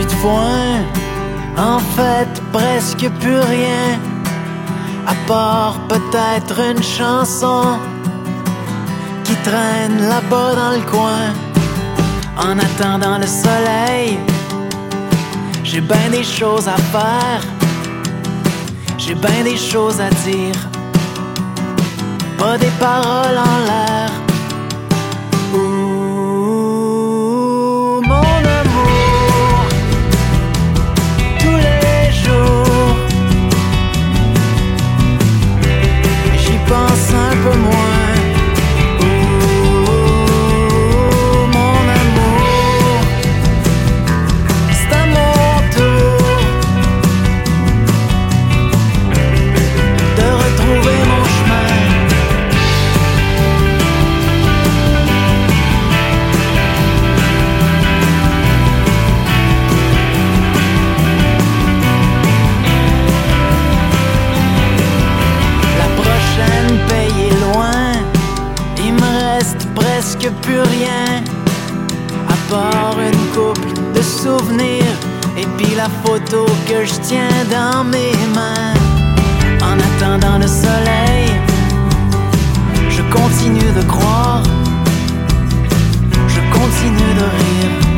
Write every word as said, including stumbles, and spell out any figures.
de foin. En fait, presque plus rien, à part peut-être une chanson qui traîne là-bas dans le coin. En attendant le soleil, j'ai ben des choses à faire, j'ai ben des choses à dire, pas des paroles en l'air. Ouh, mon amour, tous les jours, j'y pense un peu moins. Presque plus rien, à part une couple de souvenirs et puis la photo que je tiens dans mes mains. En attendant le soleil, je continue de croire, je continue de rire.